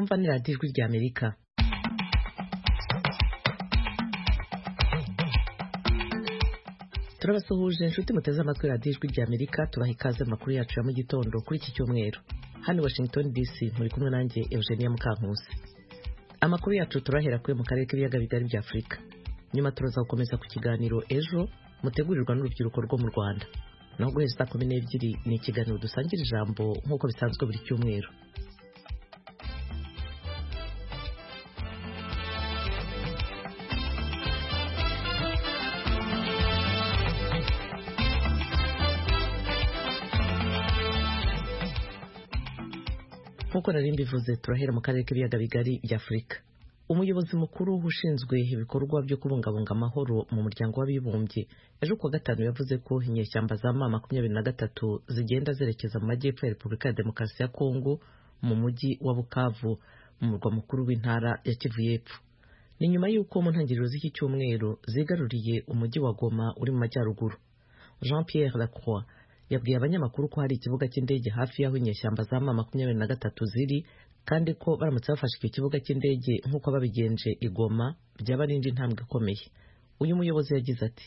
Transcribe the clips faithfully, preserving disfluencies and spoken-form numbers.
mwumva ni radiyo ijwi rya Amerika. Turabasuhuje inshuti muteze amatwi radiyo ijwi rya Amerika, tubaha ikaze mu makuru yacu ya mu gitondo kuri iki cyumweru. Hano Washington D C muri kumwe nanjye Eugenia Mukankusi. Amakuru yacu turahera kuri mu karere k'ibiyaga bigari bya Afurika. Nyuma turaza gukomeza ku kiganiro ejo mutegurirwa n'urubyiruko rwo mu Rwanda. Naho guhera saa kumi n'ebyiri ni ikiganiro dusangira ijambo nk'uko bisanzwe buri cyumweru. Nkuko nari mbivuze turahera mu karere k'ibiyaga bigari bya Afurika. Umuyobozi mukuru ushinzwe ibikorwa byo kubungabunga amahoro mu muryango w'abibumbye ejo kuwa gatanu yavuze ko inyeshyamba za M makumyabiri na gatatu zigenda zerekeza mu majyepfo ya Repubulika ya Demokarasi ya Kongo mu mujyi wa Bukavu mu murwa mukuru w'intara ya Kivu y'Epfo. Ni nyuma y'uko mu ntangiriro z'iki cyumweru zigaruriye umujyi wa Goma uri mu majyaruguru. Jean Pierre Lacroix yabwiye abanyamakuru ko hari ikibuga cy'indege hafi y'aho inyeshyamba za M makumyabiri na gatatu ziri, kandi ko baramutse bafashe icyo kibuga cy'indege nk'uko babigenje i Goma byaba ari indi ntambwe ikomeye. Uyu muyobozi yagize ati,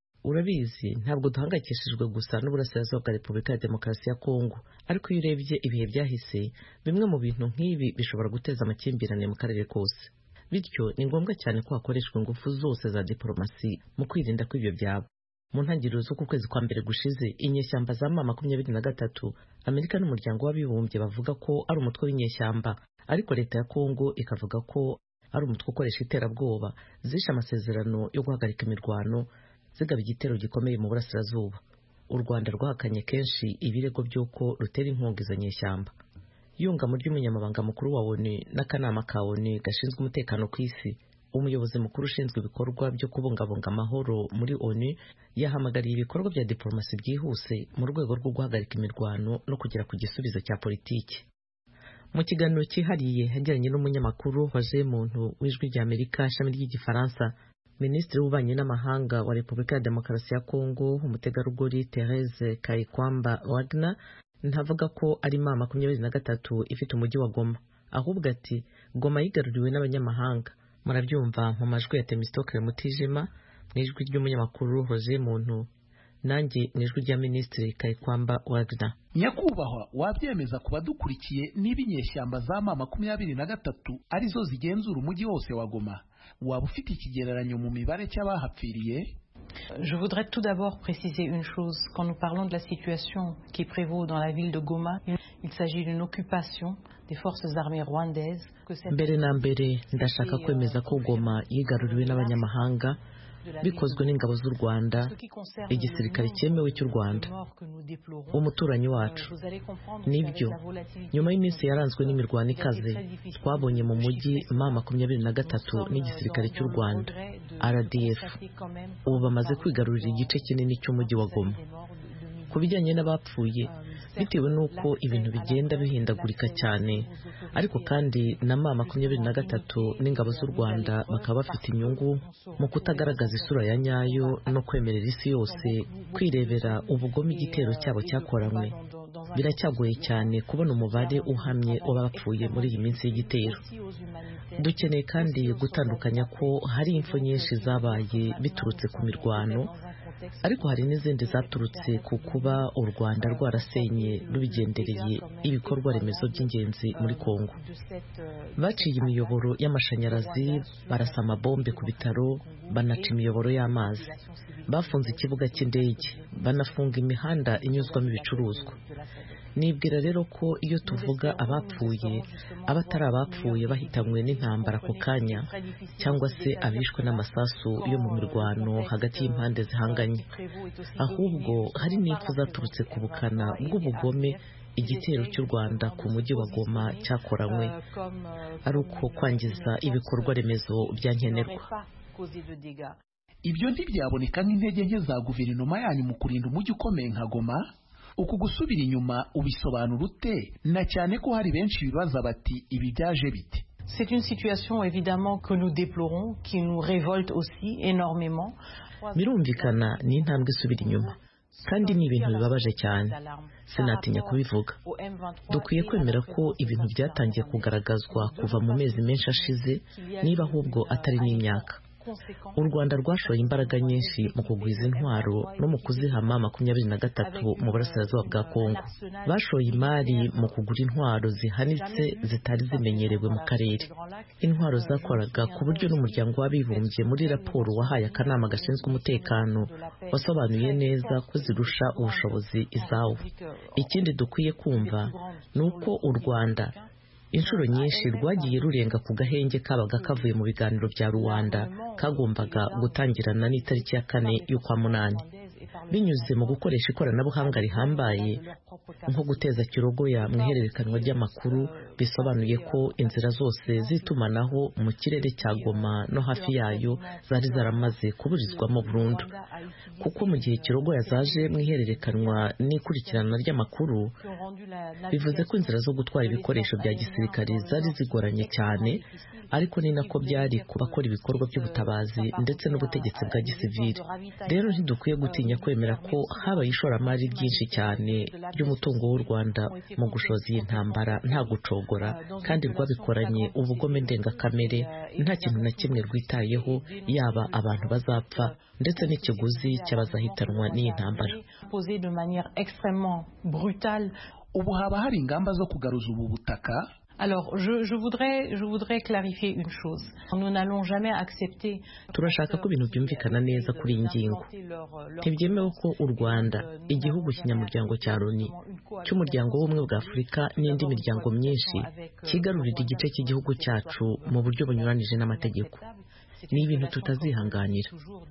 urabizi ntabwo duhangayikishijwe gusa n'uburasirazuba bwa Repubulika ya Demokarasi ya Kongo, ariko iyo urebye ibihe byahise bimwe mu bintu nk'ibi bishobora guteza amakimbirane mu karere kose. Bityo ni ngombwa cyane ko hakoreshwa ingufu zose za diplomasi mu kwirinda ko ibyo byaba. Mu ntangiriro z'uku kwezi kwa mbere gushize inyeshyamba za M makumyabiri na gatatu Amerika n'umuryango w'abibumbye bavuga ko ari umutwe w'inyeshyamba, ariko leta ya Kongo ikavuga ko ari umutwe ukoresha iterabwoba zishe amasezerano yo guhagarika imirwano zigaba igitero gikomeye mu burasirazuba. U Rwanda rwahakanye kenshi ibirego by'uko rutera inkunga izo nyeshyamba. Yunga mu ry'umunyamabanga mukuru wa O N U n'akanama ka O N U gashinzwe umutekano ku isi, umuyobozi mukuru ushinzwe ibikorwa byo kubungabunga amahoro muri O N U yahamagariye ibikorwa bya diplomasi byihuse mu rwego rwo guhagarika imirwano no kugera ku gisubizo cya politiki. Mu kiganiro cyihariye hagiranye n'umunyamakuru waje muntu w'ijwi rya Amerika ishami ry'igifaransa, Minisitiri w'ububanyi n'amahanga wa Repubulika ya Demokarasi ya Kongo umutegarugori Therese Kayikwamba Wagner ntavuga ko ari M makumyabiri na gatatu ifite umujyi wa Goma, ahubwo ati Goma yigaruriwe n'abanyamahanga. Murabyumva mu majwi ya Temistokle Mutijima n'ijwi ry'umunyamakuru Roger Muntu, nanjye n'ijwi rya Minisitiri Kayikwamba Wagner. Nyakubahwa, wabyemeza kuba dukurikiye n'ibinyeshyamba za M makumyabiri na gatatu arizo zigenzura umujyi wose wa Goma? Waba ufite ikigereranyo mu mibare cy'abahapfiriye? Je voudrais tout d'abord préciser une chose. Quand nous parlons de la situation qui prévaut dans la ville de Goma, il s'agit d'une occupation des forces armées rwandaises. Mbere na mbere ndashaka kwemeza ko Goma yigaruriwe n'abanyamahanga bikozwe n'ingabo z'u Rwanda, igisirikare cyemewe cy'u Rwanda, umuturanyi wacu. Nibyo, nyuma y'iminsi yaranzwe n'imirwano ikaze twabonye mu mujyi M makumyabiri na gatatu n'igisirikare cy'u Rwanda R D F ubu bamaze kwigarurira igice kinini cy'umujyi wa Goma. Ku bijyanye n'abapfuye, bitewe n'uko ibintu bigenda bihindagurika cyane, ariko kandi na M makumyabiri na gatatu n'ingabo z'u Rwanda bakaba bafite inyungu mu kutagaragaza isura ya nyayo no kwemerera isi yose kwirebera ubugome igitero cyabo cyakoranywe. Biracyagoye cyane kubona umubare uhamye w'abapfuye muri iyi minsi y'igitero. Dukeneye kandi gutandukanya ko hari impfu nyinshi zabaye biturutse ku mirwano, ariko hari n'izindi zaturutse ku kuba u Rwanda rwarasenye rubigendereye ibikorwa remezo by'ingenzi muri Kongo. Baciye imiyoboro y'amashanyarazi, barasa amabombe ku bitaro, banaca imiyoboro y'amazi, bafunze ikibuga cy'indege, banafunga imihanda inyuzwamo ibicuruzwa. Nibwira rero ko iyo tuvuga abapfuye, abatari abapfuye bahitanywe n'intambara ako kanya, cyangwa se abishwe n'amasasu yo mu mirwano hagati y'impande zihanganye, ahubwo hari n'impfu zaturutse ku bukana bw'ubugome igitero cy'u Rwanda ku mujyi wa Goma cyakoranywe, ari uko kwangiza ibikorwa remezo bya nkenerwa. Ibyo ntibyaboneka nk'intege nke za guverinoma yanyu mu kurinda umujyi ukomeye nka Goma? Uku gusubira inyuma ubisobanura ute, na cyane ko hari benshi bibaza bati ibi byaje bite? C'est une situation évidemment que nous déplorons, qui nous révolte aussi énormément. Birumvikana ni intambwe isubira inyuma, kandi ni ibintu bibabaje cyane sinatinya kubivuga. Dukwiye kwemera ko ibintu byatangiye kugaragazwa kuva mu mezi menshi ashize, niba ahubwo atari n'imyaka. U Rwanda rwashoye imbaraga nyinshi mu kugwiza intwaro no mu kuzihama makumyabiri na gatatu mu burasirazuba bwa Kongo. Bashoye imari mu kugura intwaro zihanitse zitari zimenyerewe mu karere. Intwaro zakoraga ku buryo n'umuryango w'abibumbye muri raporo wahaye akanama gashinzwe umutekano wasobanuye neza ko zirusha ubushobozi izawo. Ikindi dukwiye kumva ni uko u Rwanda inshuro nyinshi rwagiye rurenga ku gahenge kabaga kavuye mu biganiro bya Rwanda kagombaga gutangirana n'itariki ya kane y'ukwa munani, binyuze mu gukoresha ikoranabuhanga rihambaye nko guteza kirogoya mu ihererekanwa ry'amakuru. Bisobanuye ko inzira zose z'itumanaho mu kirere cya Goma no hafi yayo zari zaramaze kuburizwamo burundu, kuko mu gihe kirogoya zaje mu ihererekanwa n'ikurikirana ry'amakuru, bivuze ko inzira zo gutwara ibikoresho bya gisirikare zari zigoranye cyane, ariko ni nako byari ku bakora ibikorwa by'ubutabazi ndetse n'ubutegetsi bwa gisivili. Rero ntidukwiye gutinya kwemera ko habaye ishoramari ryinshi cyane ry'umutungo w'u Rwanda mu gushoza iyi ntambara nta gucogora, kandi rwabikoranye ubugome ndengakamere, nta kintu na kimwe rwitayeho, yaba abantu bazapfa ndetse n'ikiguzi cy'abazahitanwa n'iyi ntambara. Ubu haba hari ingamba zo kugaruza ubu butaka? Alors, je, je voudrais, je voudrais clarifier une chose. Nous n'allons jamais accepter. Turashaka ko ibintu byumvikana neza kuri iyi ngingo. Ntibyemewe ko u Rwanda, igihugu kinyamuryango cya Loni, cy'umuryango w'ubumwe bwa Afurika n'indi miryango myinshi, kigarurira igice cy'igihugu cyacu mu buryo bunyuranije n'amategeko. Ni ibintu tutazihanganira.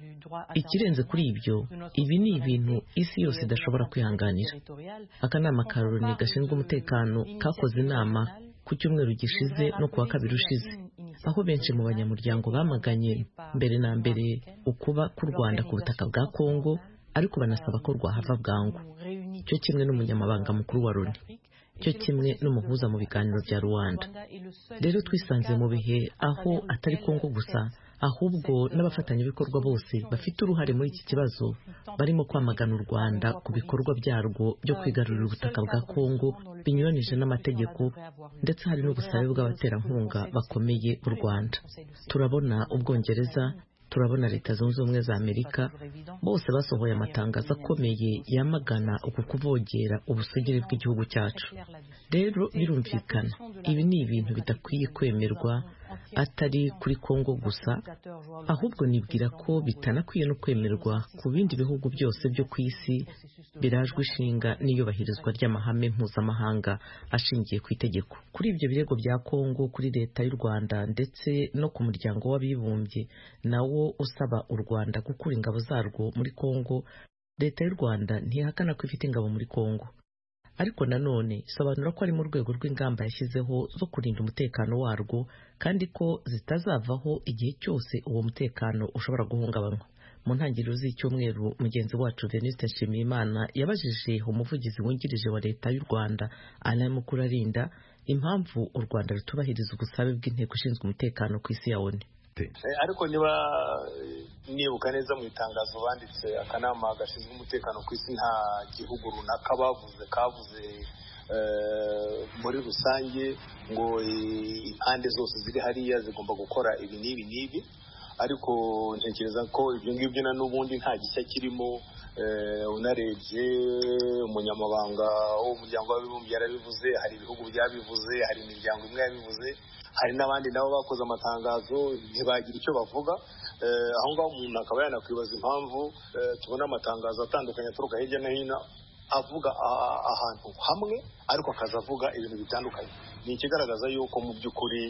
Ikirenze kuri ibyo, ibi ni ibintu isi yose idashobora kwihanganira. Akanama ka Loni gashinzwe umutekano kakoze inama ku cyumweru gishize no kuwa kabiri ushize, aho benshi mu banyamuryango bamaganye mbere na mbere ukuba k'u Rwanda ku butaka bwa Kongo, ariko banasaba ko rwahava bwangu, cyo kimwe n'umunyamabanga mukuru wa Loni, cyo kimwe n'umuhuza mu biganiro bya Rwanda. Rero twisanze mu bihe aho atari Kongo gusa, ahubwo n'abafatanyabikorwa bose bafite uruhare muri iki kibazo barimo kwamagana u Rwanda ku bikorwa byarwo byo kwigarurira ubutaka bwa Kongo binyuranije n'amategeko, ndetse hari n'ubusabe bw'abaterankunga bakomeye b'u Rwanda. Turabona Ubwongereza, turabona Leta Zunze Ubumwe za Amerika, bose basohoye amatangazo akomeye yamagana uku kuvogera ubusugire bw'igihugu cyacu. Rero birumvikana, ibi ni ibintu bidakwiye kwemerwa, atari kuri Kongo gusa, ahubwo nibwira ko bitanakwiye no kwemerwa ku bindi bihugu byose byo ku isi birajwe ishinga n'iyubahirizwa ry'amahame mpuzamahanga ashingiye ku itegeko. Kuri ibyo birego bya Kongo kuri Leta y'u Rwanda ndetse no ku muryango w'abibumbye nawo usaba u Rwanda gukura ingabo zarwo muri Kongo, Leta y'u Rwanda ntihakana ko ifite ingabo muri Kongo, ariko nanone isobanura ko ari mu rwego rw'ingamba yashyizeho zo kurinda umutekano warwo, kandi ko zitazavaho igihe cyose uwo mutekano ushobora guhungabanywa. Mu ntangiriro z'icyumweru, mugenzi wacu Venuste Nshimiyimana yabajije umuvugizi wungirije wa Leta y'u Rwanda Alain Mukurarinda impamvu u Rwanda rutubahiriza ubusabe bw'inteko ishinzwe umutekano ku isi ya O N U. Ariko niba nibuka neza mu itangazo banditse akanama gashinzwe umutekano ku isi, nta gihugu runaka bavuze kavuze muri rusange ngo impande zose ziri hariya zigomba gukora ibi n'ibi n'ibi, ariko ntekereza ko ibyo ngibyo na n'ubundi nta gishya kirimo. Unarebye umunyamabanga w'umuryango w'abibumbye yarabivuze, hari ibihugu byabivuze, hari imiryango imwe yabivuze, hari n'abandi nabo bakoze amatangazo ntibagira icyo bavuga. Aho ngaho umuntu akaba yanakwibaza impamvu tubona amatangazo atandukanye aturuka hirya no hino avuga ahantu hamwe ariko akaza avuga ibintu bitandukanye. Ni ikigaragaza yuko mu by'ukuri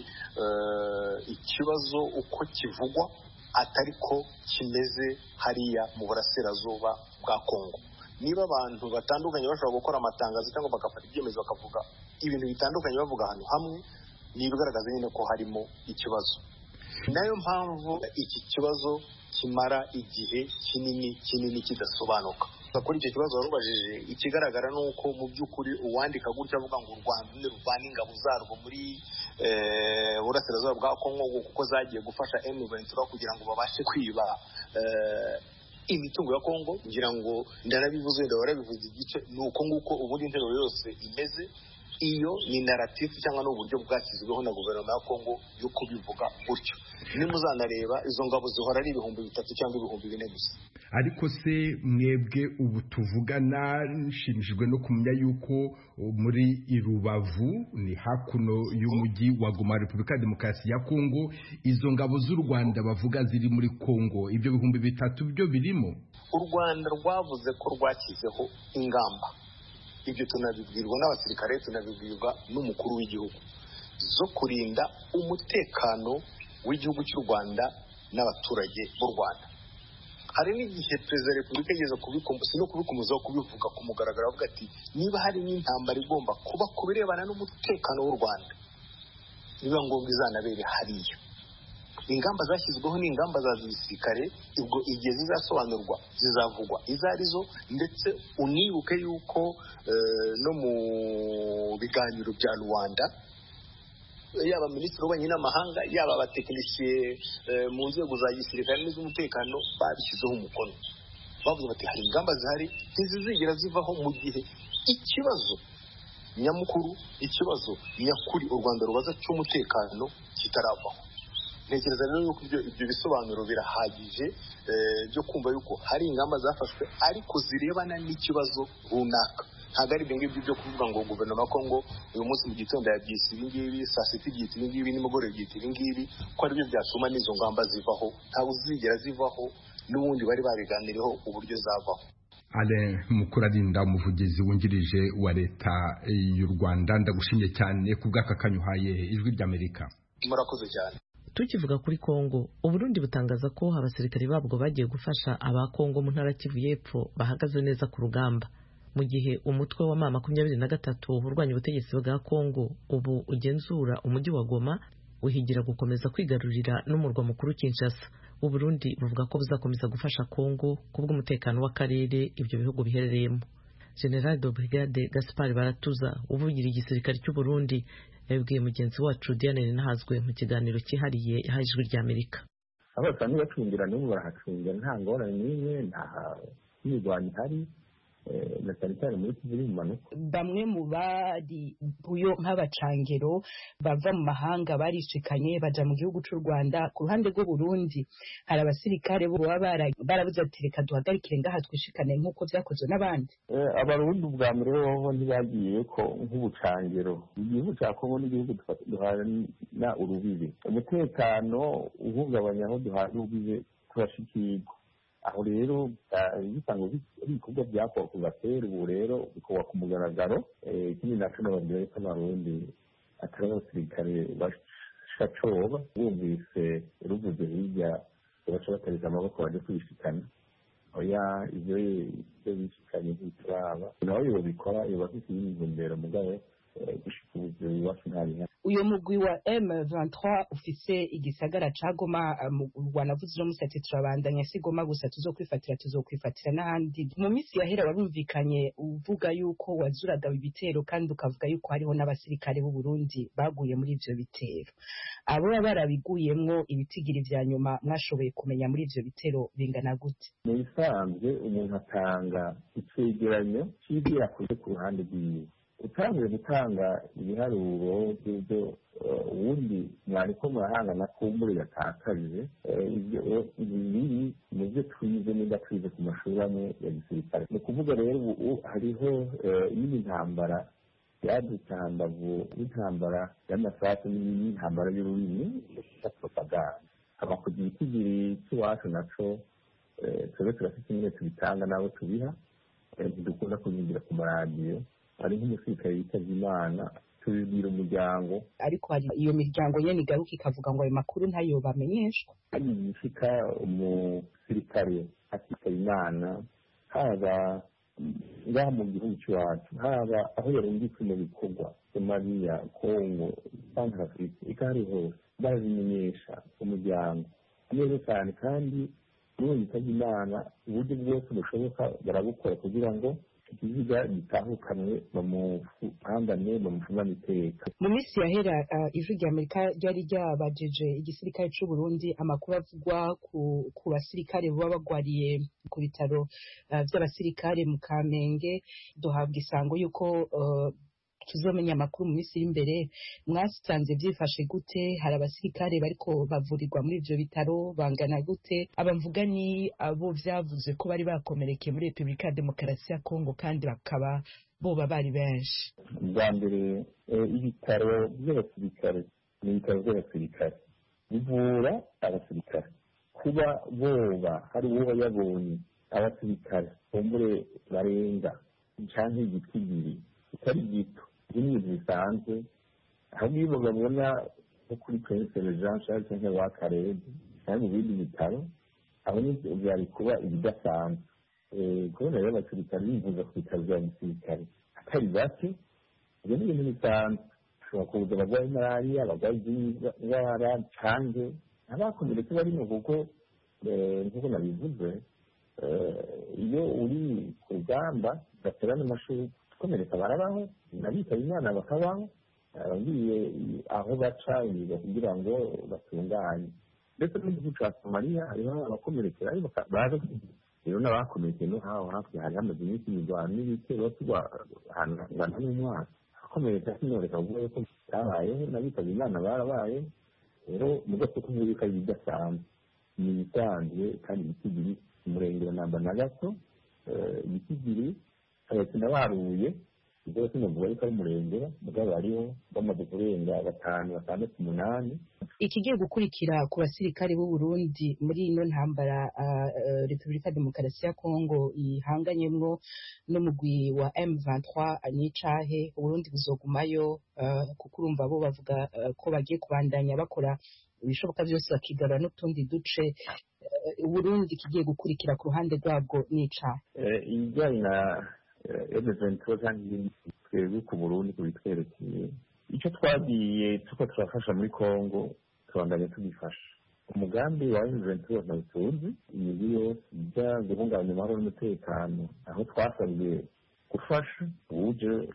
ikibazo uko kivugwa atari ko kimeze hariya mu burasirazuba bwa Kongo. Niba abantu batandukanye bashobora gukora amatangazo cyangwa bagafata ibyemezo bakavuga ibintu bitandukanye bavuga ahantu hamwe, ni ibigaragaza nyine ko harimo ikibazo. Nayo mpamvu iki kibazo kimara igihe kinini kinini kidasobanuka. Kuri icyo kibazo warubajije, ikigaragara ni uko mu by'ukuri uwandika gutya avuga ngo u Rwanda niruvana ingabo zarwo muri burasirazuba bwa Kongo kuko zagiye gufasha M vingt-trois kugira ngo babashe kwiba imitungo ya Kongo, ngira ngo ndarabivuze ndabarabivuze igice nuko nguko ubundi intero yose imeze. Iyo ni narrative cyangwa n'uburyo bwashyizweho na guverinoma ya Kongo yo kubivuga gutyo. Nimuzanareba izo ngabo zihora ari ibihumbi bitatu cyangwa ibihumbi bine gusa. Ariko se mwebwe ubu tuvugana nshimishijwe no kumenya yuko muri Irubavu ni hakuno y'umujyi wa Goma, Repubulika ya Demokarasi ya Kongo, izo ngabo z'u Rwanda bavuga ziri muri Kongo, ibyo bihumbi bitatu byo birimo? U Rwanda rwavuze ko rwakizeho ingamba, ibyo tunabibwirwa n'abasirikare, tunabibwirwa n'umukuru w'igihugu, zo kurinda umutekano w'igihugu cy'u Rwanda n'abaturage b'u Rwanda. Hari n'igihe Perezida wa Repubulika yigeze kubikomuza no kubikomuzaho kubivuga ku mugaragaro, avuga ati niba hari n'intambara igomba kuba ku birebana n'umutekano w'u Rwanda, niba ngombwa izanabere hariya. Ingamba zashyizweho ni ingamba za gisirikare, ubwo igihe zizasobanurwa zizavugwa izo arizo, ndetse unibuke yuko no mu biganiro bya Rwanda yaba minisitiri w'ububanyi n'amahanga yaba abatekinisiye mu nzego za gisirikare n'iz'umutekano babishyizeho umukono, bavuze bati hari ingamba zihari ntizizigera zivaho mu gihe ikibazo nyamukuru, ikibazo nyakuri u Rwanda rubaza cy'umutekano kitaravaho. Ntekereza rero yuko ibyo ibyo bisobanuro birahagije byo kumva yuko hari ingamba zafashwe ariko zirebana n'ikibazo runaka. Ntabwo ari ibyo ngibyo byo kuvuga ngo guverinoma ya Kongo uyu munsi mu gitondo yabyise ibi ngibi, saa sita ibyitse ibi ngibi, nimugoroba ibyitse ibi ngibi, ko aribyo byatuma n'izo ngamba zivaho. Ntabwo zigera zivaho, n'ubundi bari babiganiriyeho uburyo zavaho. Alain Mukurarinda, umuvugizi wungirije wa leta y'u Rwanda, ndagushimye cyane ku bw'aka kanyuhaye Ijwi ry'Amerika. Murakoze cyane. Tukivuga kuri Kongo, Uburundi butangaza ko abasirikari babwo bagiye gufasha aba Kongo mu ntara Kivu y'Epfo bahagaze neza ku rugamba, mu gihe umutwe wa ma makumyabiri na gatatu urwanya ubutegetsi bwa Kongo ubu ugenzura umujyi wa Goma, uhigira gukomeza kwigarurira n'umurwa mukuru Kinshasa. Uburundi buvuga ko buzakomeza gufasha Kongo kubw'umutekano w'akarere ibyo bihugu biherereyemo. General de Brigade Gaspard Baratuza uvugira igisirikare cy'u Burundi yabwiye mugenzi wacu Diane Nahazwe mu kiganiro cyihariye yahaye Ijwi ry'Amerika. Abasanzwe bacungira n'ubu barahacungira, nta ngorane n'imwe, nta mirwano ihari, na cyane cyane muri Kivu y'Ubumanuko. Bamwe mu bari buyo nk'abacangero bava mu mahanga barishikanye baja mu gihugu cy'u Rwanda. Ku ruhande rw'u Burundi hari abasirikare bo baba barabuze ati reka duhagarikire ngaha twishikane nk'uko byakozwe n'abandi. Abarundi ubwa mbere bo ntibagiye ko nk'ubucangero. Igihugu cya Kongo n'igihugu duhana urubibe, umutekano uhungabanya aho duhana urubibe turashikirwa. Aho rero bitanga ibikorwa byakorwa kuva kera, ubu rero bikorwa ku mugaragaro. Ikindi naco nababwira ko Abarundi atari abasirikare bashacoba, bumvise ruvuze hirya baca batariza amaboko baje kwishikana. Oya, ivyo ivyo bishikanye ntituraba, nawe yobikora yoba afite intumbero mugabe gushika ubuzima iwacu ntari. Uyo mugwi wa M vingt-trois ufise igisagara ca Goma mu Rwanda, vuze no musati turabandanya si Goma gusa tuzokwifatira tuzokwifatira n'ahandi. Mu minsi yahera warumvikanye uvuga yuko wazuraga ibitero kandi ukavuga yuko hariho n'abasirikare b'u Burundi baguye muri ivyo bitero. Abo barabiguyemwo ibitigiri vya nyuma mwashoboye kumenya muri ivyo bitero bingana gute? Mu bisanzwe umuntu atanga icegeranyo c'ivyo yakoze ku ruhande rwiwe. Utangiye gutanga ibiharuro by'ibyo ubundi mwariko murahangana kumbure yatakaje, ibi mu byo twize niba twize ku mashuri amwe ya gisirikare. Ni ukuvuga rero ubu hariho n'intambara yadutse hambavu n'intambara y'amasasu n'intambara y'ururimi ya propaganda. Haba kugira itigiri cy'iwacu naco twebwe turafite imwe tubitanga n'abo tubiha, ntidukunda kubigira ku maradiyo. Hari nk'umusirikare yitavye Imana tubibwira umuryango, ariko hari iyo miryango nyene igaruka ikavuga ngo ayo makuru ntayo bamenyeshwa. Hari igishika umusirikare akitaba Imana, haba ngaha mu gihugu cy'iwacu, haba aho yarungitse mu bikorwa Somaliya, Kongo, Central Africa, ikari hose barabimenyesha umuryango neza cyane, kandi n'uwo yitavye Imana uburyo bwose bushoboka barabukora kugira ngo ikiziga gitahukanwe bamuhangane bamufungane iteka. Mu minsi yahera ijwi rya Amerika ryari ryabajije igisirikare cy'u Burundi amakuru avugwa ku, ku basirikare baba bagwariye ku bitaro uh, by'abasirikare mu Kamenge. Duhabwa isango yuko uh, tuzomenya amakuru mu minsi imbere. Mwasanze byifashe gute? Hari abasirikare bariko bavurirwa muri ivyo bitaro bangana gute? Abamvuga ni abo vyavuze ko bari bakomerekeye muri Republika ya Demokarasi ya Kongo kandi bakaba boba bari benshi. Bwa mbere ibitaro by'abasirikare ni ibitaro by'abasirikare bivura abasirikare. Kuba boba hari uwo yabonye abasirikare bombure barenga canke igitibiri utari gito ibintu bisanzwe, aho iyo babona nko kuri Prince Jean Charles cyangwa wa Karebe cyangwa mu bindi bitaro, aho ni byari kuba ibidasanzwe. Kubona rero abasirikare bivuza ku bitaro bya gisirikare atari bake, ibyo ni ibintu bisanzwe. Ushobora kuza abarwayi malariya, abarwayi indwara canke abakomeretse barimo, kuko nk'uko nabivuze iyo uri ku rugamba gaterana amashuri komereka barabaho, nabitaba Imana bakabaho, abagiye aho baca kugira ngo batunganye. Ndetse n'igihugu cya Somalia hariho abakomerekera baza, rero n'abakomerekeye no haho hafi hari hamaze iminsi imirwano n'ibitero ahantu hangana n'umwaka. Abakomereka sinoreka kuvuga ko bitabayeho, nabitaba Imana barabaye. Rero mu gace k'umubika bidasanzwe ni ibisanzwe kandi ibitigiri umurengero namba na gato, ibitigiri sinabaruye ibyo sinavuga yuko ari umurengera mugabo bariho bamaze kurenga batanu batandatu umunani. Ikigiye gukurikira ku basirikare b'u Burundi muri ino ntambara uh, Republika Demokarasi ya Kongo ihanganyemwo n'umugwi wa M vingt-trois nicahe Burundi buzogumayo uh, kuko urumva bo bavuga uh, ko bagiye kubandanya bakora ibishoboka byose bakigara n'utundi duce. uh, Burundi kigiye gukurikira ku ruhande rwabwo nicahe ijyanye na M vingt-trois kandi twebwe ku Burundi kubitwerekeye icyo twagiye tuko turafasha muri Kongo tubandanye tubifasha. Umugambi wa M vingt-trois nawutunze imigi yose ijya guhungabanya amahoro n'umutekano, aho twasabwe gufasha uje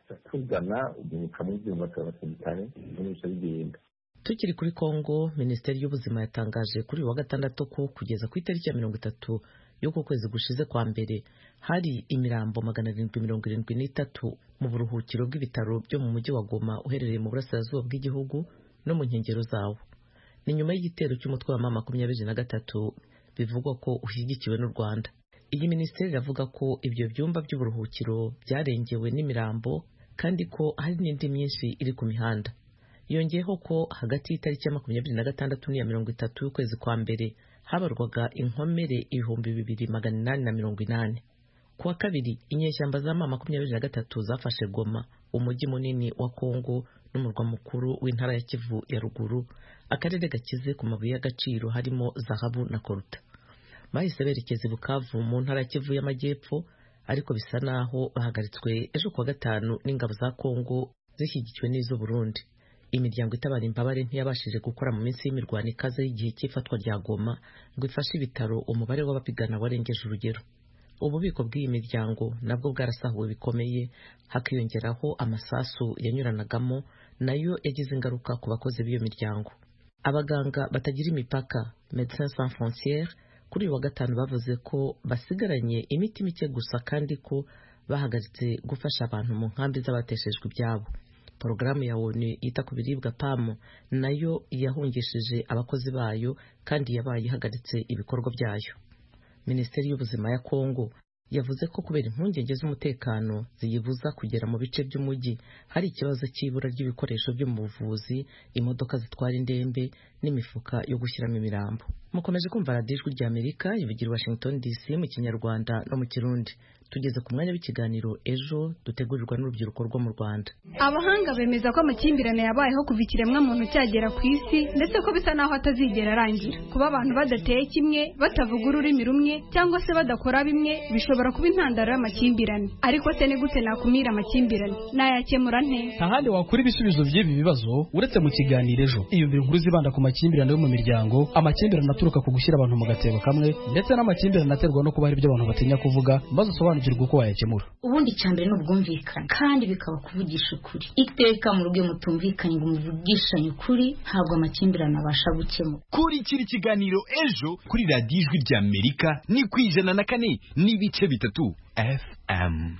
atugana uguruka mu byuma by'abasirikare n'ibyo bigenda. Tukiri kuri Kongo, Minisiteri y'Ubuzima yatangaje kuri wa gatandatu ko kugeza ku itariki ya mirongo itatu y'uko kwezi gushize kwa mbere hari imirambo magana arindwi mirongo irindwi n'itatu mu buruhukiro bw'ibitaro byo mu mujyi wa Goma uherereye mu burasirazuba bw'igihugu no mu nkengero zawo. Ni nyuma y'igitero cy'umutwe wa mama makumyabiri na gatatu bivugwa ko ushyigikiwe n'u Rwanda. Iyi minisiteri iravuga ko ibyo byumba by'uburuhukiro byarengewe n'imirambo kandi ko hari n'indi myinshi iri ku mihanda. Yongeyeho ko hagati y'itariki ya makumyabiri na gatandatu n'iya mirongo itatu y'ukwezi kwa mbere habarwaga inkomere ibihumbi bibiri magana inani na mirongo inani. Kuwa kabiri inyeshyamba za mama makumyabiri na gatatu zafashe Goma, umujyi munini wa Kongo n'umurwa mukuru w'intara ya Kivu ya ruguru, akarere gakize ku mabuye y'agaciro harimo zahabu na koruta. Bahise berekeza Bukavu mu ntara ya Kivu y'amajyepfo, ariko bisa naho bahagaritswe ejo kuwa gatanu n'ingabo za Kongo zishyigikiwe n'izo Burundi. Imiryango itabara imbabare ntiyabashije gukora mu minsi y'imirwano ikaze y'igihe cy'ifatwa rya Goma ngo ifashe ibitaro umubare w'abapigana warengeje urugero. Ububiko bw'iyi miryango nabwo bwarasahuwe bikomeye, hakiyongeraho amasasu yanyuranagamo nayo yagize ingaruka ku bakozi b'iyo miryango. Abaganga batagira imipaka Médecins Sans Frontières kuri wa gatanu bavuze ko basigaranye imiti mike gusa kandi ko bahagaritse gufasha abantu mu nkambi z'abateshejwe ibyabo. Porogaramu ya O N U yita ku biribwa P A M nayo yahungishije abakozi bayo kandi yabaye ihagaritse ibikorwa byayo. Minisiteri y'Ubuzima ya Kongo yavuze ko kubera impungenge z'umutekano ziyibuza kugera mu bice by'umujyi hari ikibazo cy'ibura ry'ibikoresho byo mu buvuzi, imodoka zitwara indembe n'imifuka yo gushyiramo imirambo. Mukomeje kumva radiyo ijwi rya Amerika ivugira Washington D C mu Kinyarwanda no mu Kirundi. Tugeze ku mwanya w'ikiganiro ejo dutegurirwa n'urubyiruko rwo mu Rwanda. Abahanga bemeza ko amakimbirane yabayeho kuva ikiremwa muntu cyagera ku isi ndetse ko bisa naho atazigera arangira. Kuba abantu badateye kimwe, batavuga ururimi rumwe cyangwa se badakora bimwe bishobora bishobora kuba intandaro y'amakimbirane. Ariko se ni gute nakumira amakimbirane? Nayakemura nte? Ahandi wakura ibisubizo by'ibi bibazo uretse mu kiganiro ejo. Iyo inkuru zibanda ku makimbirane yo mu miryango, amakimbirane aturuka ku gushyira abantu mu gatebo kamwe, ndetse n'amakimbirane aterwa no kuba hari ibyo abantu batinya kuvuga, maze usobanukirwe uko wayakemura. Ubundi cyambere no bwumvikana kandi bikaba kuvugisha ukuri. Iteka mu rugo mutumvikanye ngo muvugishanye ukuri, ntabwo amakimbirane abasha gukemura. Kuri kiri kiganiro ejo kuri radiyo ijwi rya Amerika ni ku ijana na kane n'ibice bitatu F M.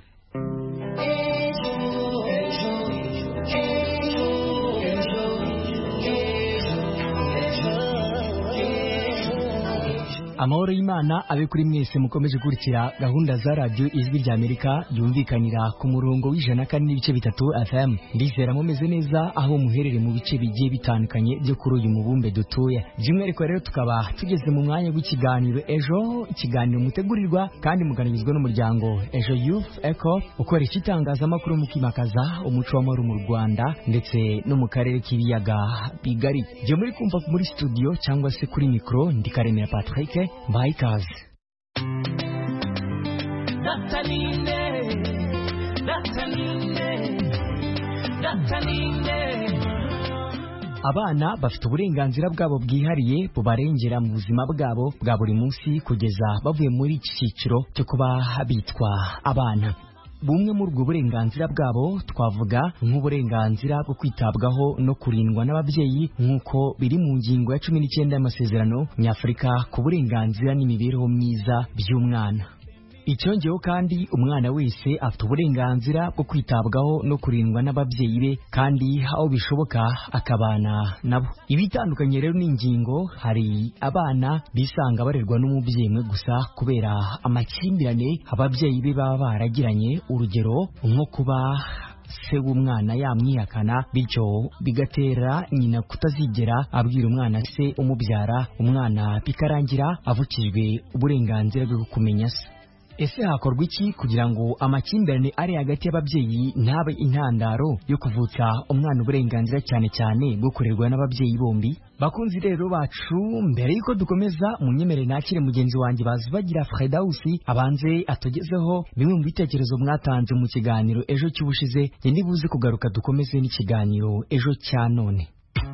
Amahoro y'Imana abe kuri mwese mukomeje kurikira gahunda za radio ijwi rya Amerika yumvikanira ku murongo w'ijana na kane n'ibice bitatu F M. Ndizera mumeze neza aho muherere mu bice bigiye bitandukanye byo kuri uyu mubumbe dutuye. By'umwihariko rero tukaba tugeze mu mwanya w'ikiganiro ejo, ikiganiro mutegurirwa kandi muganizwa n'umuryango Ejo Youth Echo ukoresha itangazamakuru mu kimakaza umuco w'amahoro mu Rwanda ndetse no mu karere k'ibiyaga bigari. Je muri kumva muri studio cyangwa se kuri micro ndi Karemera Patrick. Bye guys. Datanine, datanine, datanine. Abana bafite uburenganzira bwabo bwihariye bubarengera mu buzima bwabo bwa buri munsi kugeza bavuye muri iki cyiciro cyo kuba bitwa abana. Bumwe muri ubwo burenganzira bwabo twavuga nk'uburenganzira bwo kwitabwaho no kurindwa n'ababyeyi nk'uko biri mu ngingo ya cumi n'icyenda y'amasezerano nyafurika ku burenganzira n'imibereho myiza by'umwana. Icyongeyeho kandi umwana wese afite uburenganzira bwo kwitabwaho no kurindwa n'ababyeyi be kandi aho bishoboka akabana nabo. Ibitandukanye rero n'ingingo, hari abana bisanga barerwa n'umubyeyi umwe gusa kubera amakimbirane ababyeyi be baba baragiranye, urugero nko kuba se w'umwana yamwihakana bityo bigatera nyina kutazigera abwira umwana se umubyara, umwana bikarangira avukijwe uburenganzira bwo kumenya se. Ese hakorwa iki kugira ngo amakimbirane ari hagati y'ababyeyi ntabe intandaro yo kuvutsa umwana uburenganzira cyane cyane bwo kurerwa n'ababyeyi bombi? Bakunzi rero bacu, mbere yuko dukomeza munyemerere nakire mugenzi wanjye Bazubagira Fredausi abanze atugezeho bimwe mu bitekerezo mwatanze mu kiganiro ejo cy'ubushize, ndi buze kugaruka dukomeze n'ikiganiro ejo cya none.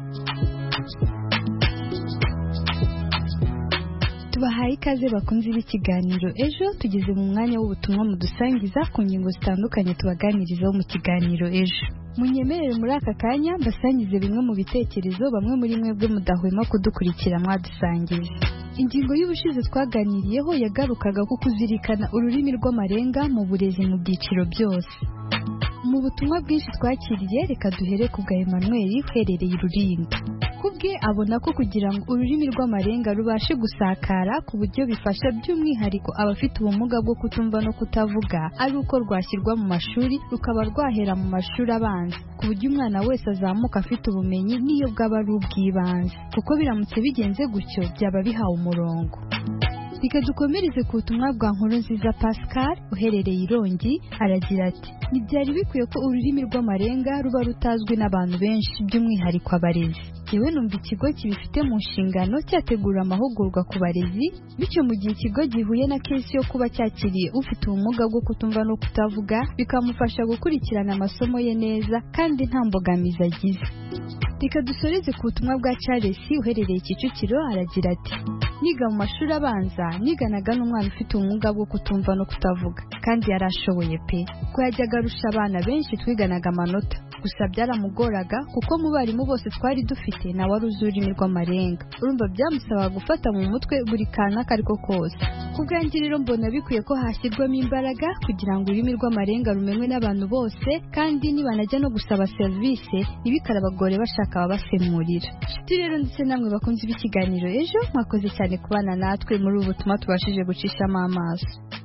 Bahaye ikaze bakunze b'ikiganiro ejo, tugeze mu mwanya w'ubutumwa mudusangiza ku ngingo zitandukanye tubaganirizaho mu kiganiro ejo. Munyemerere muri aka kanya mbasangize bimwe mu bitekerezo bamwe muri mwebwe mudahwema kudukurikira mwadusangije. Ingingo y'ubushize twaganiriyeho yagarukaga ku kuzirikana ururimi rw'amarenga mu burezi mu byiciro byose. Mu butumwa bwinshi twakiriye, reka duhere ku bwa Emmanuel uherereye Rulindo. Kubwe abona ko kugira ngo ururimi rw'amarenga rubashe gusakara ku buryo bifasha by'umwihariko abafite ubumuga bwo kutumva no kutavuga, ari uko rwashyirwa mu mashuri rukaba rwahera mu mashuri abanza ku buryo umwana wese azamuka afite ubumenyi n'iyo bwaba ari ubw'ibanze, kuko biramutse bigenze gutyo byaba bihawe umurongo. Reka dukomereze ku butumwa bwa Nkurunziza Pascal uherereye Irongi, aragira ati ntibyari bikwiye ko ururimi rw'amarenga ruba rutazwi n'abantu benshi by'umwihariko abarezi. Yewe numva ikigo kibifite mu nshingano cyategura amahugurwa ku barezi, bityo mu gihe ikigo gihuye na kesi yo kuba cyakiriye ufite ubumuga bwo kutumva no kutavuga bikamufasha gukurikirana amasomo ye neza kandi nta mbogamizi agize. Reka dusoreze ku butumwa bwa Charles uherereye Kicukiro, aragira ati niga mu mashuri abanza niganaga n'umwana ufite ubumuga bwo kutumva no kutavuga kandi yarashoboye pe, ko yajyaga arusha abana benshi twiganaga amanota, gusa byaramugoraga kuko mu barimu bose twari dufite na wari uzi ururimi rw'amarenga, urumva byamusabaga gufata mu mutwe buri kantu ako ariko kose. Ku bwanjye rero mbona bikwiye ko hashyirwamo imbaraga kugira ngo ururimi rw'amarenga rumenywe n'abantu bose, kandi nibanajya no gusaba serivisi ntibikarabagore bashaka ababasemurira. Nshuti rero ndetse namwe bakunze b'ikiganiro ejo, mwakoze cyane kubana natwe muri ubu butumwa tubashije gucishamo amaso.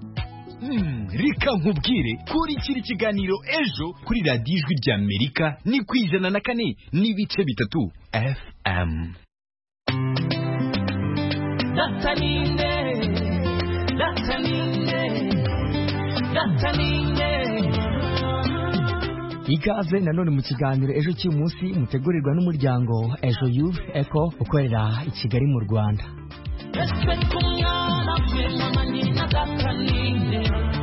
Hmm, reka nkubwire kuri kiri kiganiro ejo kuri radiyo ijwi rya Amerika ni ku ijana na kane n'ibice bitatu F M. Datanine, datanine, datanine. Ikaze nanone mu kiganiro ejo cy'umunsi mutegurirwa n'umuryango Ejo Youth Echo ukorera i Kigali mu Rwanda.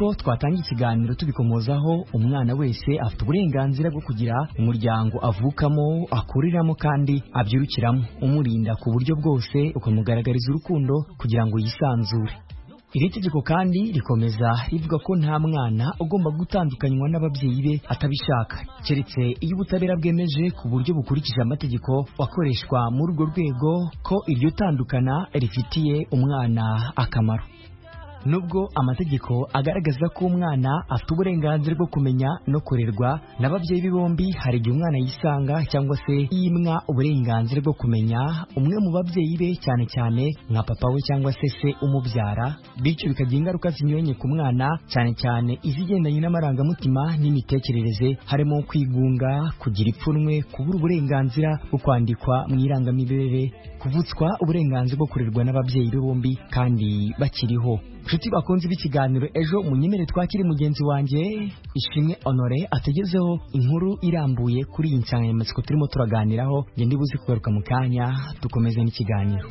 nk'uko twatangiye ikiganiro tubikomozaho, umwana wese afite uburenganzira bwo kugira umuryango avukamo, akuriramo kandi abyirukiramo, umurinda ku buryo bwose, ukamugaragariza urukundo kugira ngo yisanzure. Iri tegeko kandi rikomeza rivuga ko nta mwana ugomba gutandukanywa n'ababyeyi be atabishaka, keretse iyo ubutabera bwemeje ku buryo bukurikije amategeko wakoreshwa muri urwo rwego ko iryo tandukana rifitiye umwana akamaro. Nubwo amategeko agaragaza ko umwana afite uburenganzira bwo kumenya no kurerwa n'ababyeyi be bombi, hari igihe umwana yisanga cyangwa se yimwa uburenganzira bwo kumenya umwe mu babyeyi be, cyane cyane nka papa we cyangwa se se umubyara, bityo bikagira ingaruka zinyuranye ku mwana, cyane cyane izigendanye n'amarangamutima n'imitekerereze, harimo kwigunga, kugira ipfunwe, kubura uburenganzira bwo kwandikwa mu irangamimerere, kuvutswa uburenganzira bwo kurerwa n'ababyeyi be bombi kandi bakiriho. Nshuti bakunze b'ikiganiro Ejo, munyemere twakiri mugenzi wanjye Ishimwe Honore ategezeho inkuru irambuye kuri iyi nsanganyamatsiko turimo turaganiraho. Nge ndibuze kugaruka mu kanya dukomeze n'ikiganiro.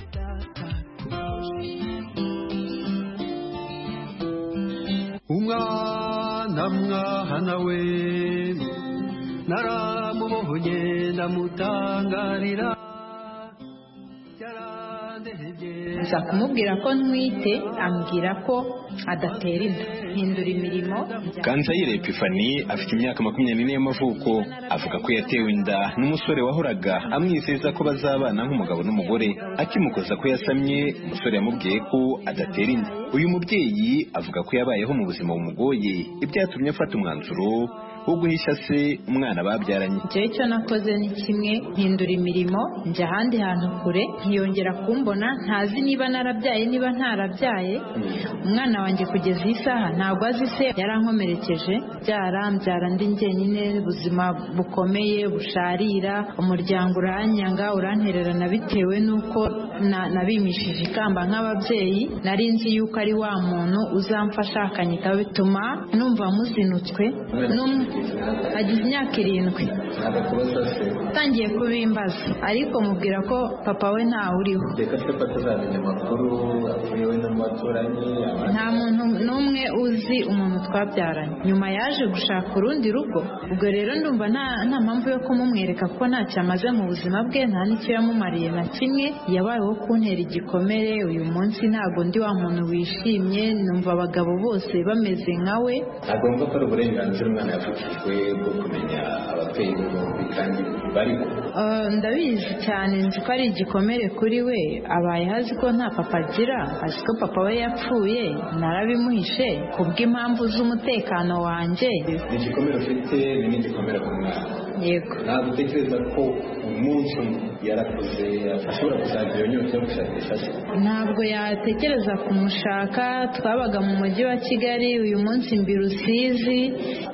Umwana mwana we naramubonye ndamutangarira, nza kumubwira ko ntwite, ambwira ko adatera inda, hindura imirimo. Kanzayire Epifani afite imyaka makumyabiri n'ine y'amavuko, avuga ko yatewe inda n'umusore wahoraga amwizeza ko bazabana nk'umugabo n'umugore. Akimukoza ko yasamye, umusore yamubwiye ko adatera inda. Uyu mubyeyi avuga ko yabayeho mu buzima bumugoye, ibyatumye afata umwanzuro wo guhisha se umwana babyaranye. Jewe icyo nakoze ni kimwe, mpindura imirimo, njya ahandi hantu kure, ntiyongera kumbona, ntazi niba narabyaye niba ntarabyaye. Umwana wanjye kugeza iyi saha ntabwo azi se yarankomerekeje, byarambyara ndi njyenyine, ubuzima bukomeye busharira, umuryango uranyanga urantererana bitewe n'uko nabimishije ikamba nk'ababyeyi. Nari nzi yuko ari wa muntu uzamfasha akanyitaho, bituma numva muzinutswe. Agize imyaka irindwi utangiye kubimbaza, ariko mubwira ko papa we ntawe uriho. Nta muntu n'umwe uzi umuntu twabyaranye. Nyuma yaje gushaka urundi rugo, ubwo rero ndumva nta mpamvu yo kumumwereka ko ntacyo amaze mu buzima bwe, nta n'icyo yamumariye na kimwe. Yabayeho kuntera igikomere. Uyu munsi ntabwo ndi wa muntu wishimye, numva abagabo bose bameze nka we. Agomba ko ari uburenganzira umwana yafashijwe bwo kumenya ababyeyi be bombi kandi bariho. Ndabizi cyane, nzi ko ari igikomere kuri we. Abaye azi ko nta papa agira, azi ko papa we yapfuye, narabimuhishe kubw'impamvu z'umutekano wanjye. Ni igikomere ufite, ni n'igikomere ku mwana. Yego. Ntabwo utekereza ko umunsi yarakuze ashobora kuzagira iyo nyota yo gushakisha se? Ntabwo yatekereza kumushaka. Twabaga mu mujyi wa Kigali, uyu munsi mbi Rusizi.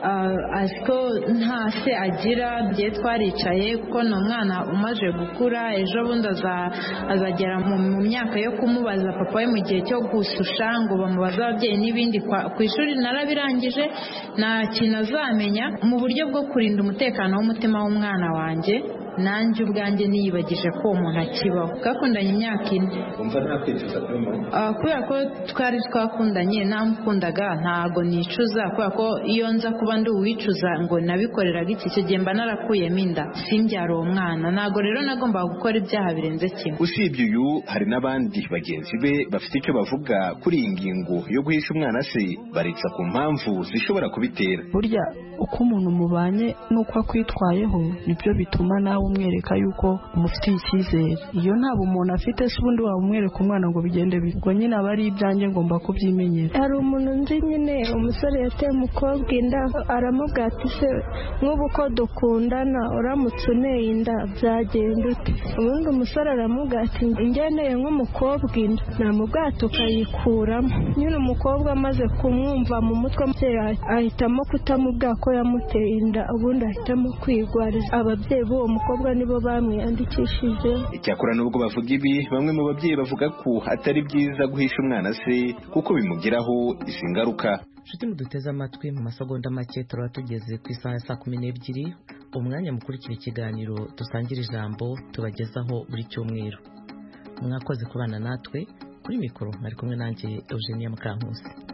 Azi ko nta se agira, bye twaricaye kuko ni umwana umaze gukura. Ejo bundi azagera mu myaka yo kumubaza papa we mu gihe cyo gususha, ngo bamubaze ababyeyi n'ibindi. Ku ishuri narabirangije, nta kintu azamenya. Mu buryo bwo kurinda umutekano w'umutima w'umwana wanjye, nanjye ubwanjye niyibagije ko uwo muntu akibaho. Twakundanye imyaka ine. Umva nta kwicuza kuri mama? Kubera ko twari twakundanye, namukundaga, ntago nicuza. Kubera ko iyo nza kuba ndi uwicuza ngo nabikoreraga iki, icyo gihe mba narakuyemo inda, simbyara uwo mwana. Ntago rero nagombaga gukora ibyaha birenze kimwe. Usibye uyu, hari n'abandi bagenzi be bafite icyo bavuga kuri iyi ngingo yo guhisha umwana se, baritsa ku mpamvu zishobora kubitera. Burya uko umuntu mubanye n'uko akwitwayeho nibyo bituma nawe umwereka yuko umufitiye icyizere. Iyo nta bumuntu afite, se ubundi waba umwereka umwana ngo bigende bite? Ubwo nyine aba ari ibyanjye, ngomba kubyimenyera. Hari umuntu nzi nyine, umusore yateye umukobwa inda, aramubwira ati se nk'ubu ko dukundana uramutse uneye inda byagenda ute? Ubundi umusore aramubwira ati ngeneye nk'umukobwa inda, namubwira tukayikuramo. Nyine umukobwa amaze kumwumva mu mutwe, ahitamo kutamubwira ko yamuteye inda, ubundi ahitamo kwigwariza. Ababyeyi b'uwo mukobwa nibo bamwiyandikishije. Icyakora nubwo bavuga ibi, bamwe mu babyeyi bavuga ko atari byiza guhisha umwana se kuko bimugiraho izi ngaruka. Nshuti muduteze amatwi, mu masegonda make turaba tugeze ku isaha ya saa kumi n'ebyiri, umwanya mukurikira ikiganiro dusangira ijambo tubagezaho buri cyumweru. Mwakoze kubana natwe. Kuri mikoro mwari kumwe nanjye Eugenia Mukankusi.